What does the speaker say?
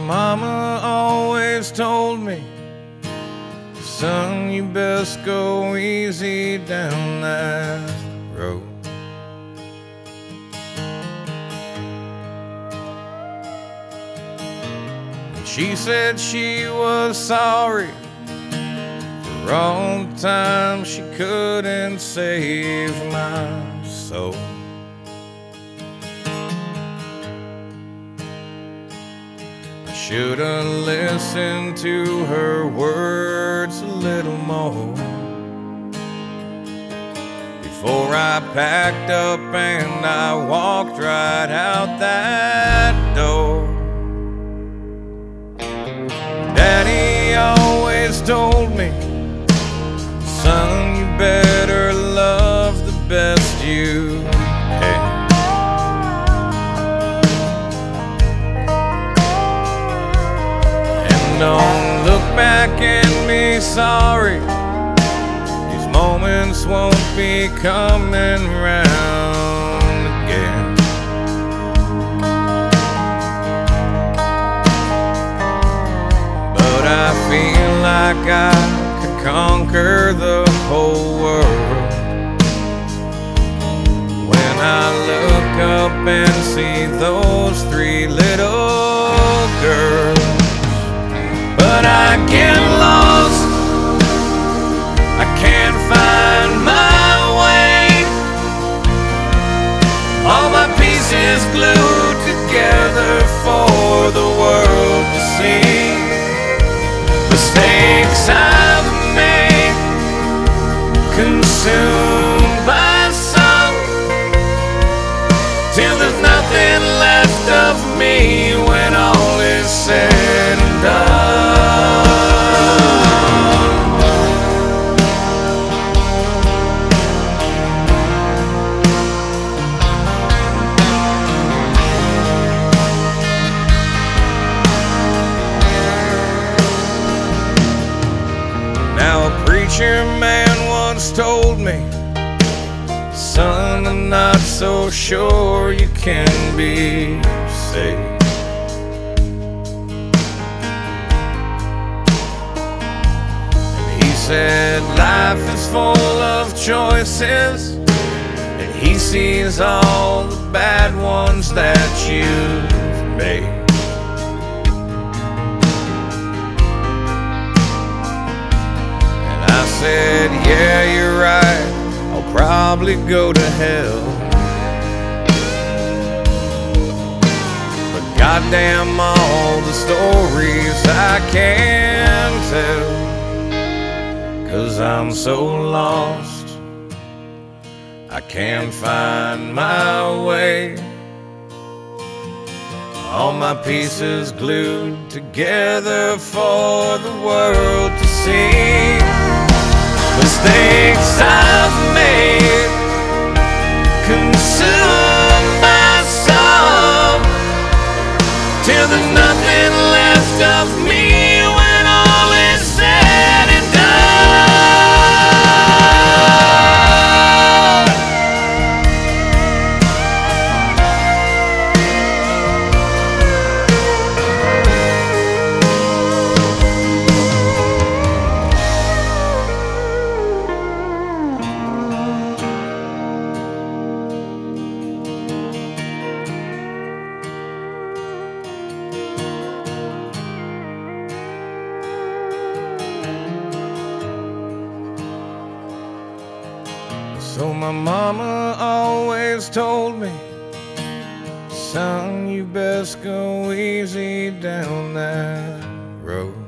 mama always told me, son, you best go easy down that road. And she said she was sorry for all the time she couldn't save my soul. Should've listened to her words a little more before I packed up and I walked right out that door. Daddy always told me, son, you better love the best you can. Don't look back and be sorry, these moments won't be coming round again. But I feel like I could conquer the whole world when I look up and see those three little girls. But I get lost, I can't find my way. All my pieces glued together for the world to see. Mistakes I've made, consumed by some, till there's nothing left of me when all is said and done. Preacher man once told me, son, I'm not so sure you can be saved. And he said life is full of choices, and he sees all the bad ones that you've made. I said, yeah, you're right, I'll probably go to hell. But goddamn all the stories I can tell, 'cause I'm so lost, I can't find my way. All my pieces glued together for the world to see. Mistakes I've made, consumed by some, till there's nothing left of me when all is said and so my mama always told me, son, you best go easy down that road.